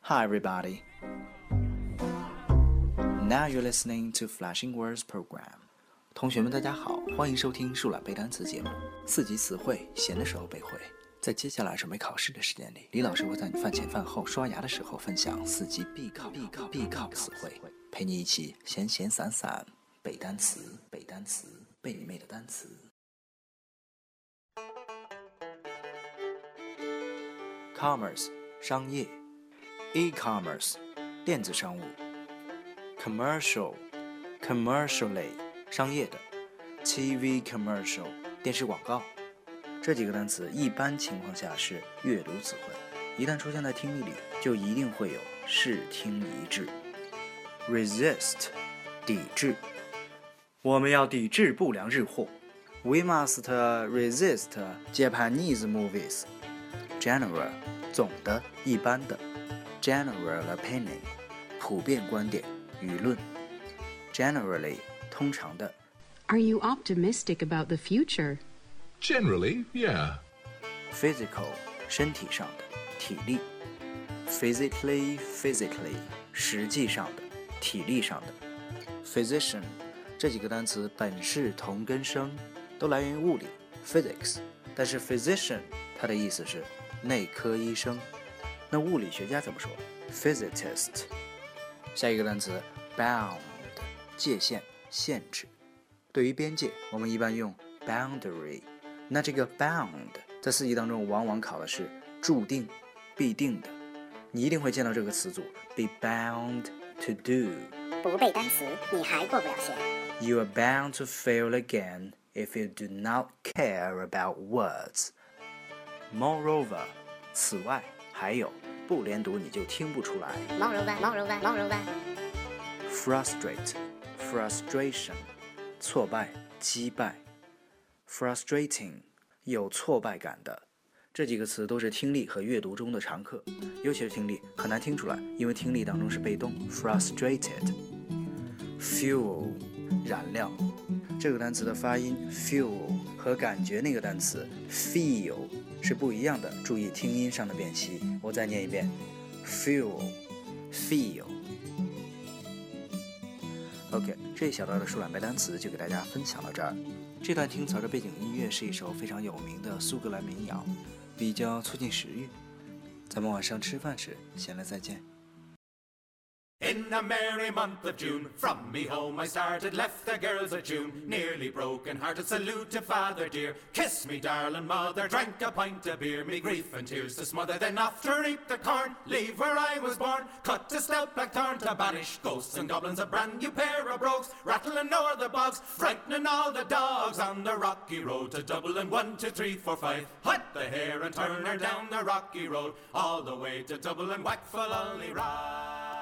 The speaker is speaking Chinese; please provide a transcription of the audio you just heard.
Hi everybody. Now you're listening to Flashing Words program. 同学们大家好，欢迎收听树懒背单词节目。4级词汇，闲的时候背会。在接下来准备考试的时间里，李老师会在你饭前饭后刷牙的时候分享4级必考词汇，陪你一起闲闲散散背单词，背你妹的单词。Commerce 商业 E-commerce 电子商务 Commercially 商业的 TV commercial 电视广告。这几个单词一般情况下是阅读词汇，一旦出现在听力里就一定会有视听一致。Resist 抵制，我们要抵制不良日货。We must resist Japanese movies. General 总的一般的 General opinion 普遍观点舆论 Generally 通常的 Are you optimistic about the future? Generally, yeah. Physical 身体上的体力 Physically 实际上的体力上的 Physician 这几个单词本是同根生，都来源于物理 Physics， 但是 Physician 它的意思是内科医生，那物理学家怎么说 Physicist。 下一个单词 Bound 界限限制，对于边界我们一般用 boundary， 那这个 bound 在4级当中往往考的是注定必定的，你一定会见到这个词组 be bound to do。 不背单词你还过不了线。 You are bound to fail again if you do not care about words。 Moreover 此外还有，不连读你就听不出来。 Moreover Frustration 挫败击败 Frustrating 有挫败感的。这几个词都是听力和阅读中的常客，尤其是听力很难听出来，因为听力当中是被动 Frustrated。 Fuel 燃料，这个单词的发音 fuel 和感觉那个单词 feel 是不一样的，注意听音上的辨析。我再念一遍 fuel feel。 OK， 这一小段的树懒背单词就给大家分享到这儿。这段听词的背景音乐是一首非常有名的苏格兰民谣，比较促进食欲。咱们晚上吃饭时闲了再见。 In a merry month of June, from me home I started, left the girls at June, nearly broken-hearted, salute to father dear, kiss me darling mother, drank a pint of beer, me grief and tears to smother, then off to reap the corn, leave where I was born, cut a stout black thorn to banish ghosts and goblins, a brand new pair of brogues, rattling o'er the bogs, frightening all the dogs on the rocky road to Dublin. 1, 2, 3, 4, 5, hut the hare and turn her down the rocky road, all the way to Dublin, whack for lolly ride.